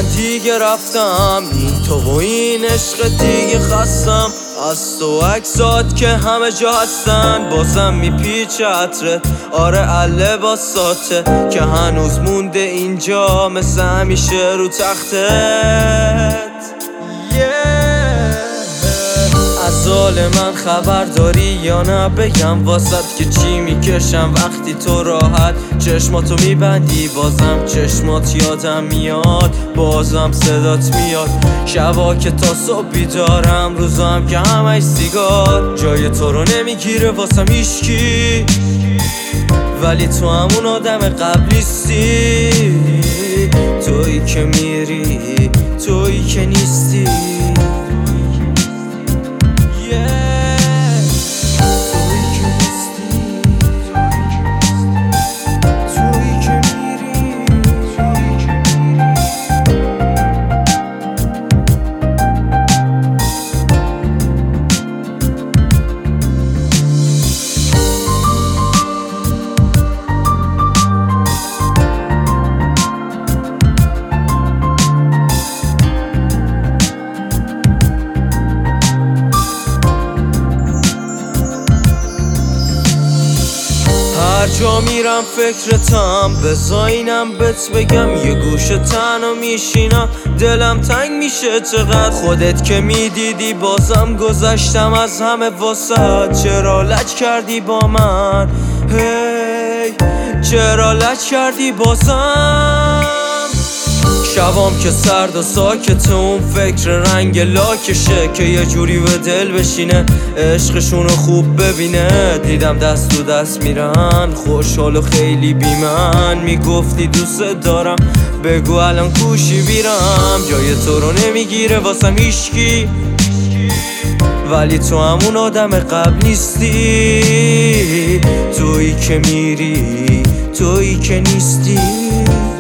من دیگه رفتم، این تو و این عشق دیگه خستم. از تو عکسات که همه جا هستن، بازم میپیچه عطرت. آره لباساته که هنوز مونده اینجا، مثل همیشه رو تختت. از حال من خبر داری یا نه؟ بگم واسط که چی میکشم وقتی تو راحت چشماتو میبندی. بازم چشمات یادم میاد، بازم صدات میاد. شبا که تا صبح بیدارم، روزام که همش سیگار. جای تو رو نمیگیره واسم هیچکی، ولی تو همون آدم قبلیستی. تویی که میری، تویی که نیستی. هر جا میرم فکرتم، بزاینم بهت بگم یه گوشه تنها میشینم. دلم تنگ میشه چقدر خودت که میدیدی. بازم گذشتم از همه واسط، چرا لج کردی با من؟ هی چرا لج کردی بازم؟ شبام که سرد و ساکته، اون فکر رنگ لاکشه که یه جوری به دل بشینه، عشقشونو خوب ببینه. دیدم دست تو دست میرن، خوشحال و خیلی بی من. میگفتی دوست دارم، بگو الان کوشی بیرم. جای تو رو نمیگیره واسم هیچکی، ولی تو همون آدم قبل نیستی. تویی که میری، تویی که نیستی.